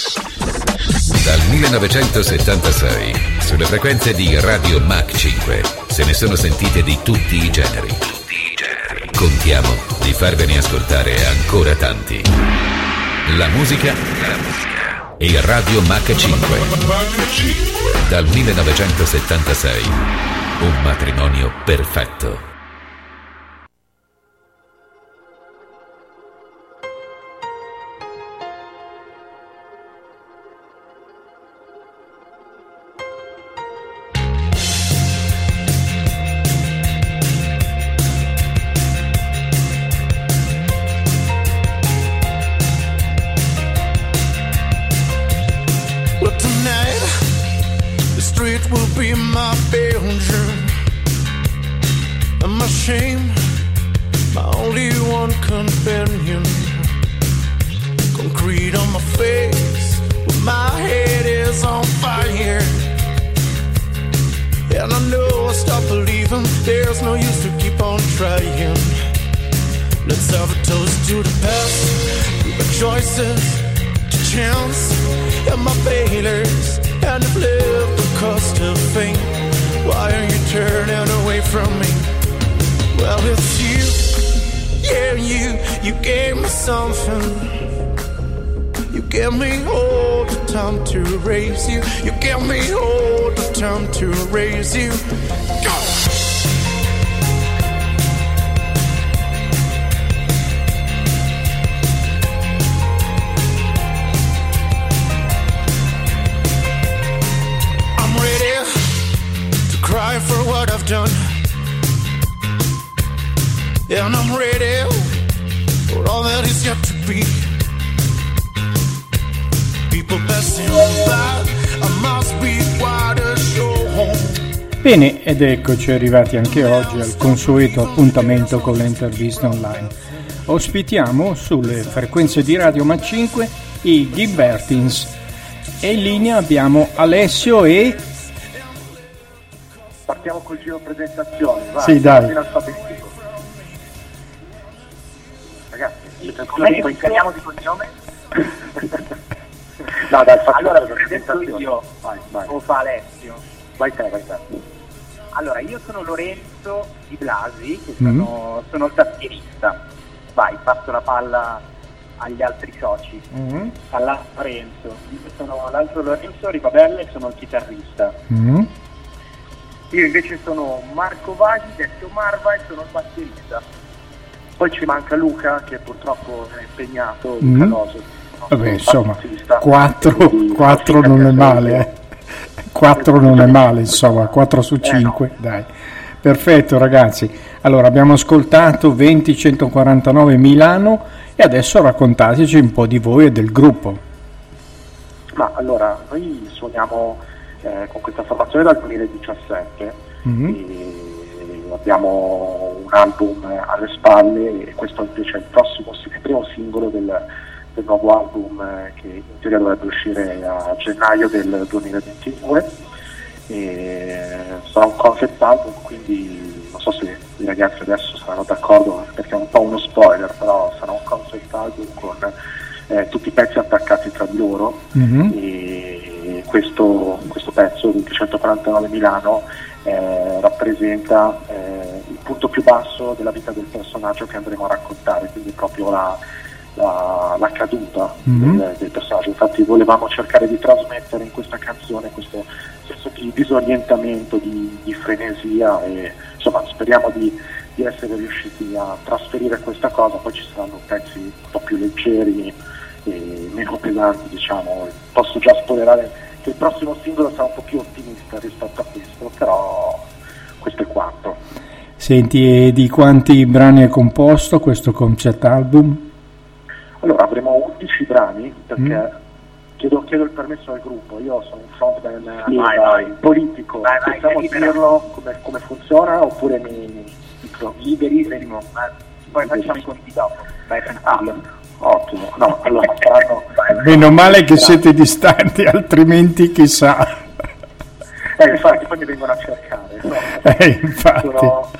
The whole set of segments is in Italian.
Dal 1976, sulle frequenze di Radio Mach 5, se ne sono sentite di tutti i generi. Contiamo di farvene ascoltare ancora tanti. La musica e Radio Mach 5. Dal 1976, un matrimonio perfetto. Bene, ed eccoci arrivati anche oggi al consueto appuntamento con le interviste online. Ospitiamo sulle frequenze di Radio Mach 5 i Ghibertins e in linea abbiamo Alessio e... Partiamo col giro presentazioni, va? Sì, dai. Alfabetico. Ragazzi, poi inseriamo di cognome? No, dai, allora presento io, vai. O fa Alessio? Vai te. Allora, io sono Lorenzo Di Blasi, che sono il tastierista. Vai, passo la palla agli altri soci. All'altro Lorenzo. Io sono l'altro Lorenzo Ribabella e sono il chitarrista. Io invece sono Marco Vaghi, detto Marva, e sono il batterista. Poi ci manca Luca, che purtroppo è impegnato, Luca Loso. Vabbè, insomma, 4 non è male, 4 non è male, insomma, 4 su 5, no. Dai. Perfetto, ragazzi. Allora, abbiamo ascoltato 20149 Milano e adesso raccontateci un po' di voi e del gruppo. Ma allora, noi suoniamo con questa formazione dal 2017 e abbiamo un album alle spalle e questo invece è il primo singolo del nuovo album che in teoria dovrebbe uscire a gennaio del 2022 e sarà un concept album, quindi non so se i ragazzi adesso saranno d'accordo perché è un po' uno spoiler, però sarà un concept album con tutti i pezzi attaccati tra di loro e questo pezzo 249 Milano rappresenta il punto più basso della vita del personaggio che andremo a raccontare, quindi proprio la caduta del personaggio. Infatti volevamo cercare di trasmettere in questa canzone questo senso di disorientamento, di frenesia e insomma speriamo di essere riusciti a trasferire questa cosa. Poi ci saranno pezzi un po' più leggeri e meno pesanti, diciamo. Posso già spoilerare che il prossimo singolo sarà un po' più ottimista rispetto a questo, però questo è quanto. Senti, e di quanti brani è composto questo concept album? Allora, avremo 11 brani perché chiedo il permesso al gruppo, io sono un frontman politico, possiamo dirlo come funziona oppure mi liberissimo? Poi facciamo i conti dopo, vai tranquillo. Ottimo, no, allora meno male che siete distanti, altrimenti chissà. Infatti poi mi vengono a cercare, no? Infatti.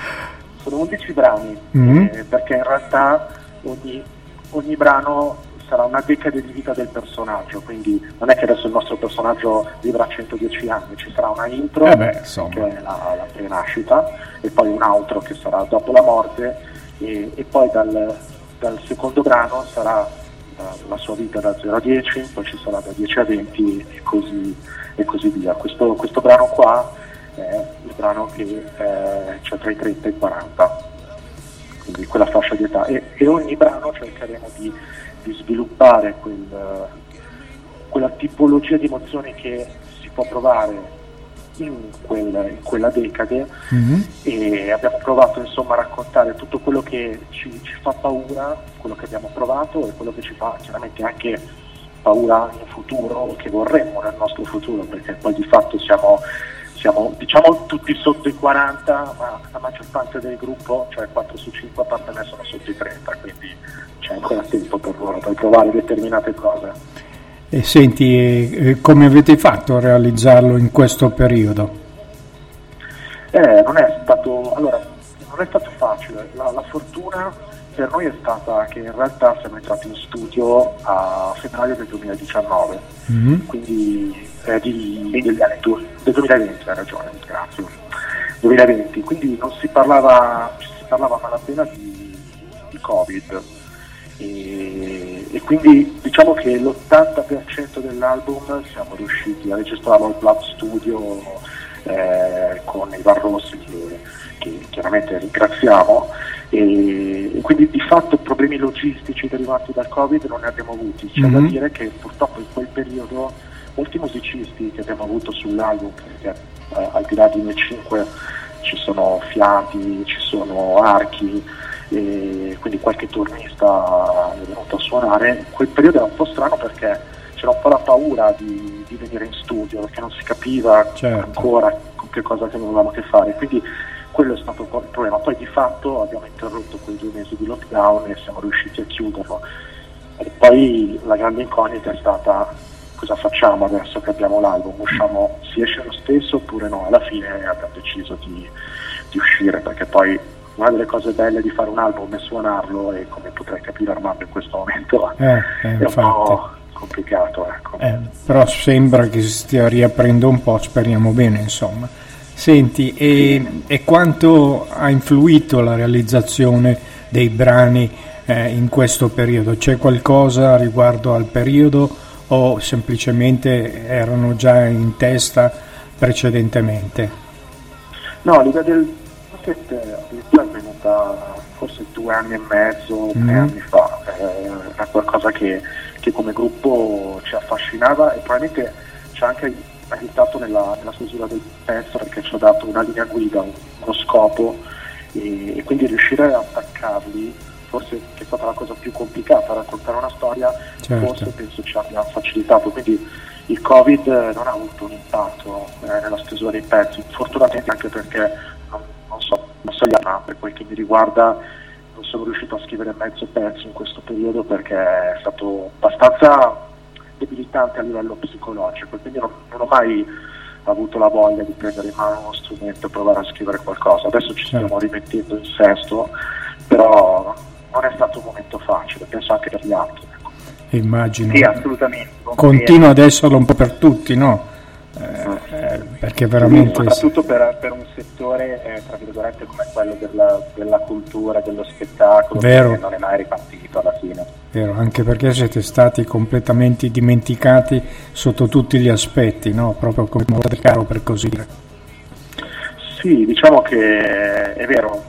Sono 11 brani perché in realtà ogni brano sarà una decade di vita del personaggio, quindi non è che adesso il nostro personaggio vivrà 110 anni, ci sarà una intro che è la prenascita, e poi un outro che sarà dopo la morte, e poi dal secondo brano sarà la sua vita da 0 a 10, poi ci sarà da 10 a 20 e così via. Questo brano qua è il brano che c'è tra i 30 e i 40, quindi quella fascia di età, e ogni brano cercheremo di sviluppare quella tipologia di emozioni che si può provare in quella decade, e abbiamo provato insomma a raccontare tutto quello che ci fa paura, quello che abbiamo provato e quello che ci fa chiaramente anche paura in futuro, o che vorremmo nel nostro futuro, perché poi di fatto siamo diciamo tutti sotto i 40, ma la maggior parte del gruppo, cioè 4 su 5 a parte me, sono sotto i 30, quindi c'è ancora tempo per loro per provare determinate cose. E senti, come avete fatto a realizzarlo in questo periodo? Non è stato facile. La fortuna per noi è stata che in realtà siamo entrati in studio a febbraio del 2019, quindi del 2020, hai ragione, grazie. 2020, quindi ci si parlava malapena di Covid, e quindi diciamo che l'80% dell'album siamo riusciti a registrarlo al Club Studio con Ivan Rossi, che chiaramente ringraziamo, e quindi di fatto problemi logistici derivanti dal Covid non ne abbiamo avuti. C'è da dire che purtroppo in quel periodo molti musicisti che abbiamo avuto sull'album, perché al di là di noi 5 ci sono fiati, ci sono archi, e quindi qualche turnista è venuto a suonare. In quel periodo era un po' strano perché c'era un po' la paura di venire in studio, perché non si capiva ancora con che cosa avevamo a che fare, quindi quello è stato un po' il problema. Poi di fatto abbiamo interrotto quei 2 mesi di lockdown e siamo riusciti a chiuderlo, e poi la grande incognita è stata: cosa facciamo adesso che abbiamo l'album? Usciamo, si esce lo stesso oppure no? Alla fine abbiamo deciso di uscire, perché poi una delle cose belle di fare un album è suonarlo, e come potrai capire Armando in questo momento è un po' complicato, ecco. Però sembra che si stia riaprendo un po', speriamo bene, insomma. Senti, e quanto ha influito la realizzazione dei brani in questo periodo? C'è qualcosa riguardo al periodo, o semplicemente erano già in testa precedentemente? No, l'idea del market è venuta forse 2 anni e mezzo, 3 anni fa. Era qualcosa che come gruppo ci affascinava, e probabilmente ci ha anche aiutato nella stesura del pezzo, perché ci ha dato una linea guida, uno scopo, e quindi riuscire a attaccarli forse che è stata la cosa più complicata, raccontare una storia. Forse penso ci abbia facilitato, quindi il Covid non ha avuto un impatto nella stesura dei pezzi, fortunatamente, anche perché non so per quel che mi riguarda non sono riuscito a scrivere mezzo pezzo in questo periodo, perché è stato abbastanza debilitante a livello psicologico, quindi non ho mai avuto la voglia di prendere in mano uno strumento e provare a scrivere qualcosa. Adesso ci stiamo rimettendo in sesto, però non è stato un momento facile, penso anche per gli altri. Immagino. Sì, assolutamente. Continua ad esserlo un po' per tutti, no? Perché veramente soprattutto per un settore tra virgolette come quello della cultura, dello spettacolo, che non è mai ripartito alla fine. Vero, anche perché siete stati completamente dimenticati sotto tutti gli aspetti, no? Proprio come Monte Carlo, per così dire. Sì, diciamo che è vero,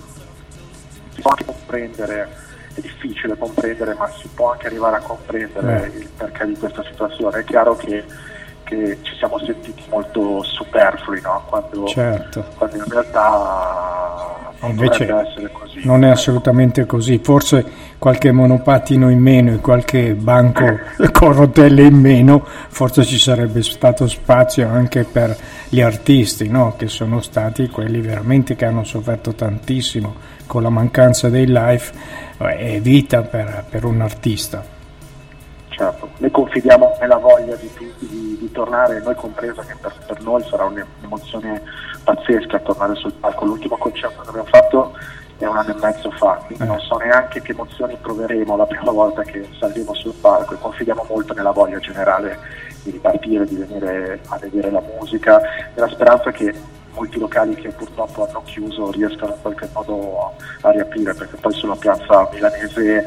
si può anche comprendere, è difficile comprendere, ma si può anche arrivare a comprendere il perché di questa situazione. È chiaro che ci siamo sentiti molto superflui, no? Quando in realtà invece dovrebbe essere così. Non è assolutamente così. Forse qualche monopattino in meno e qualche banco con rotelle in meno, forse ci sarebbe stato spazio anche per gli artisti, no? Che sono stati quelli veramente che hanno sofferto tantissimo con la mancanza dei live. È vita per un artista. Certo, noi confidiamo nella voglia di tutti di tornare, noi compresa, che per noi sarà un'emozione pazzesca tornare sul palco. L'ultimo concerto che abbiamo fatto è 1 anno e mezzo fa, quindi non so neanche che emozioni proveremo la prima volta che saliremo sul palco, e confidiamo molto nella voglia generale di ripartire, di venire a vedere la musica, nella speranza che molti locali che purtroppo hanno chiuso riescano in qualche modo a riaprire, perché poi sulla piazza milanese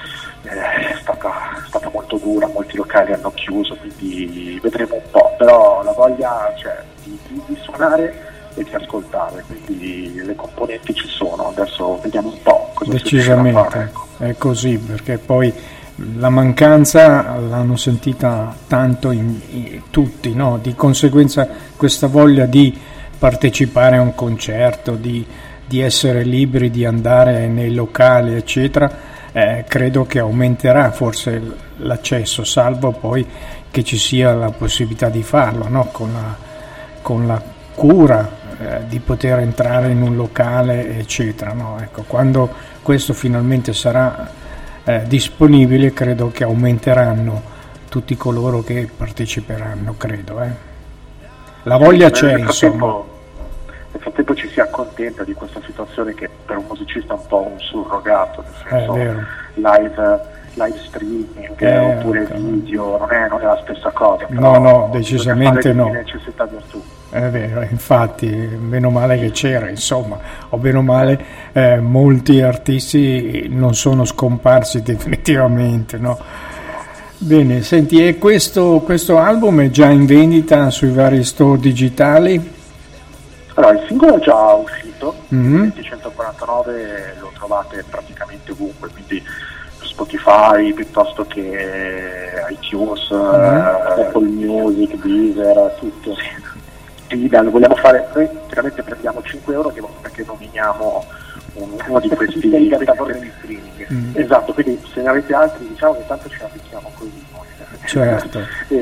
è stata molto dura, molti locali hanno chiuso, quindi vedremo un po', però la voglia c'è di suonare e di ascoltare, quindi le componenti ci sono, adesso vediamo un po' cosa decisamente fare, ecco. È così, perché poi la mancanza l'hanno sentita tanto in tutti, no? Di conseguenza questa voglia di partecipare a un concerto, di essere liberi, di andare nei locali eccetera, credo che aumenterà forse l'accesso, salvo poi che ci sia la possibilità di farlo, no? Con la cura di poter entrare in un locale eccetera, no? Ecco, quando questo finalmente sarà disponibile, credo che aumenteranno tutti coloro che parteciperanno, credo. La voglia c'è, insomma. Nel frattempo ci si accontenta di questa situazione che per un musicista è un po' un surrogato, nel senso live streaming oppure video, non è la stessa cosa. No, decisamente no. Necessità virtù. È vero, infatti, meno male che c'era, insomma, o meno male molti artisti non sono scomparsi definitivamente, no? Bene, senti, e questo album è già in vendita sui vari store digitali? Allora, il singolo è già uscito, il 149 lo trovate praticamente ovunque, quindi Spotify piuttosto che iTunes, Apple Music, Deezer, tutto. Sì, vogliamo fare, noi veramente prendiamo 5 euro perché nominiamo uno di questi piattaforme di streaming. Esatto, quindi se ne avete altri diciamo che tanto ci applichiamo così noi. Certo.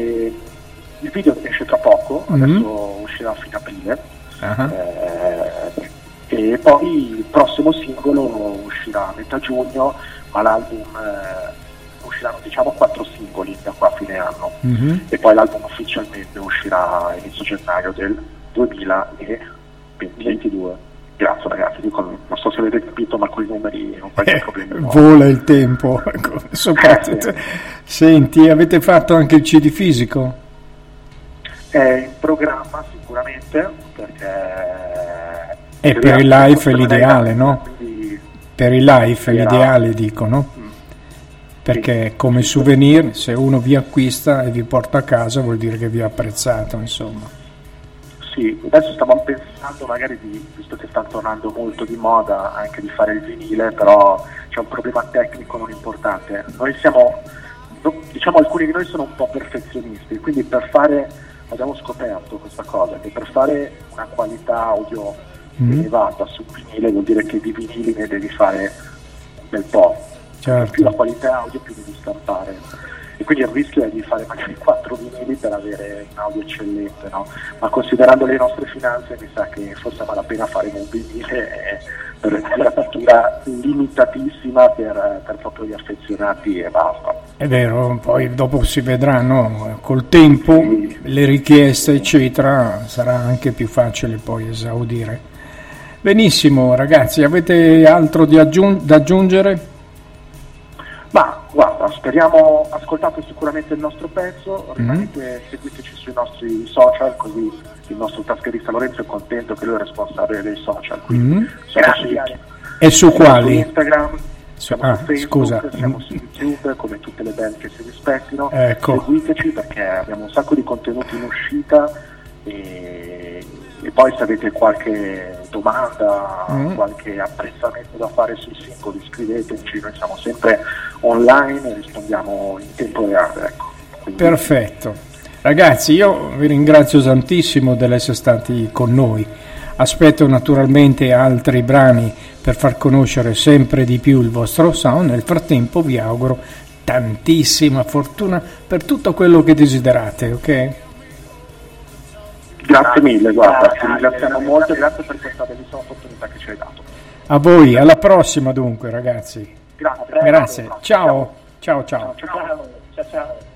Il video esce tra poco, adesso uscirà a fine aprile. E poi il prossimo singolo uscirà a metà giugno, ma l'album usciranno diciamo 4 singoli da qua a fine anno, e poi l'album ufficialmente uscirà a inizio gennaio del 2022. Grazie ragazzi, non so se avete capito, ma con i numeri non fai problemi. Vola il tempo, soprattutto. Senti, avete fatto anche il CD fisico? È in programma sicuramente, perché e per il live è l'ideale, no? Per il live è l'ideale, dicono, perché come souvenir, se uno vi acquista e vi porta a casa vuol dire che vi ha apprezzato, insomma. Sì, adesso stavamo pensando magari visto che sta tornando molto di moda, anche di fare il vinile, però c'è un problema tecnico non importante. Noi diciamo alcuni di noi sono un po' perfezionisti, quindi abbiamo scoperto questa cosa, che per fare una qualità audio elevata su vinile vuol dire che di vinili ne devi fare un bel po'. Certo. Più la qualità audio più devi stampare, e quindi il rischio è di fare magari 4 vinili per avere un audio eccellente, no? Ma considerando le nostre finanze mi sa che forse vale la pena fare un vinile per una fattura limitatissima per proprio gli affezionati e basta. È vero, poi dopo si vedranno col tempo, le richieste eccetera, sarà anche più facile poi esaudire. Benissimo ragazzi, avete altro da aggiungere? Ma guarda, speriamo, ascoltate sicuramente il nostro pezzo, seguiteci sui nostri social, così il nostro tastierista Lorenzo è contento che lui è responsabile dei social, quindi e su quali? Su Instagram, siamo su Facebook, scusa. Siamo su YouTube, come tutte le band che si rispettino. Ecco. Seguiteci perché abbiamo un sacco di contenuti in uscita, e poi se avete qualche domanda, qualche apprezzamento da fare sui singoli, scriveteci, noi siamo sempre online e rispondiamo in tempo reale. Ecco. Perfetto. Ragazzi, io vi ringrazio tantissimo dell'essere stati con noi. Aspetto naturalmente altri brani per far conoscere sempre di più il vostro sound. Nel frattempo vi auguro tantissima fortuna per tutto quello che desiderate, ok? Grazie mille, guarda, ti ringraziamo molto e grazie per questa bellissima opportunità che ci hai dato. A voi, alla prossima dunque ragazzi. Grazie. Grazie. Ciao. Ciao. Ciao.